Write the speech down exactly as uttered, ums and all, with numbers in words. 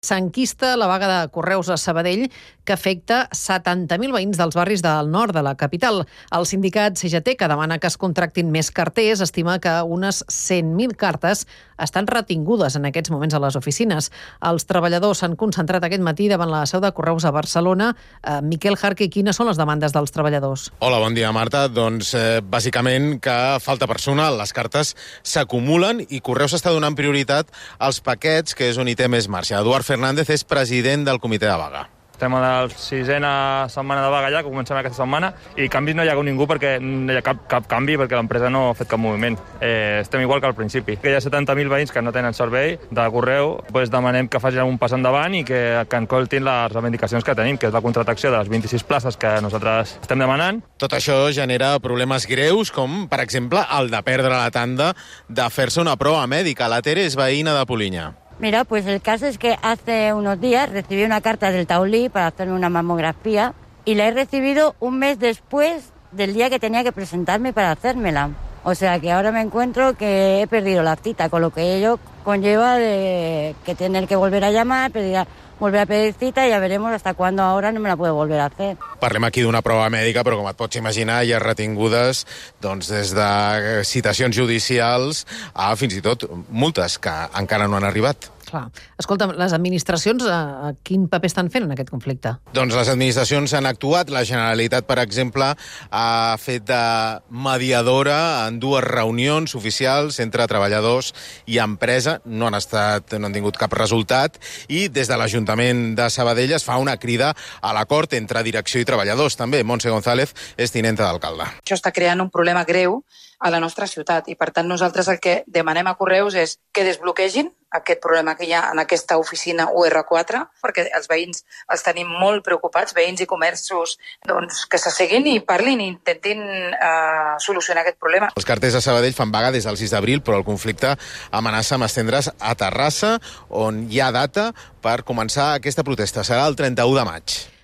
S'enquista la vaga de Correus a Sabadell, que afecta setanta mil veïns dels barris del nord de la capital. El sindicat C G T, que demana que es contractin més carters, estima que unes cent mil cartes estan retingudes en aquests moments a les oficines. Els treballadors s'han concentrat aquest matí davant la seu de Correus a Barcelona. Eh, Miquel Jarque, quines són les demandes dels treballadors? Hola, bon dia, Marta. Doncs, eh, bàsicament, que falta personal. Les cartes s'acumulen i Correus està donant prioritat als paquets, que és on hi té més marge. Eduard Fernández és president del comitè de vaga. Estem a la sisena setmana de vaga ja, que comencem aquesta setmana, i canvis no hi ha hagut ningú perquè no hi ha cap, cap canvi perquè l'empresa no ha fet cap moviment. Eh, estem igual que al principi. Que hi ha setanta mil veïns que no tenen servei de correu, doncs demanem que facin un pas endavant i que, que encoltin les reivindicacions que tenim, que és la contractació de les vint-i-sis places que nosaltres estem demanant. Tot això genera problemes greus, com, per exemple, el de perdre la tanda de fer-se una prova mèdica. La Tere és veïna de Polinyà. Mira, pues el caso es que hace unos días recibí una carta del Taulí para hacerme una mamografía y la he recibido un mes después del día que tenía que presentarme para hacérmela. O sea que ahora me encuentro que he perdido la cita, con lo que ello conlleva de que tener que volver a llamar, pedir, volver a pedir cita, i ja veremos hasta cuándo ahora no me la puedo volver a hacer. Parlem aquí d'una prova mèdica, però com et pots imaginar, hi ha retingudes doncs, des de citacions judicials a fins i tot multes que encara no han arribat. Clar. Escolta, les administracions, eh, quin paper estan fent en aquest conflicte? Doncs les administracions han actuat. La Generalitat, per exemple, ha fet de mediadora en dues reunions oficials entre treballadors i empresa. No han estat, no han tingut cap resultat. I des de l'Ajuntament de Sabadell es fa una crida a l'acord entre direcció i treballadors. També Montse González és tinenta d'alcalde. Això està creant un problema greu a la nostra ciutat i, per tant, nosaltres el que demanem a Correus és que desbloquegin aquest problema que hi ha en aquesta oficina U R quatre, perquè els veïns els tenim molt preocupats, veïns i comerços, doncs, que s'asseguin i parlin i intentin eh, solucionar aquest problema. Els carters de Sabadell fan vaga des del sis d'abril, però el conflicte amenaça amb estendre's a Terrassa, on hi ha data per començar aquesta protesta. Serà el trenta-u de maig.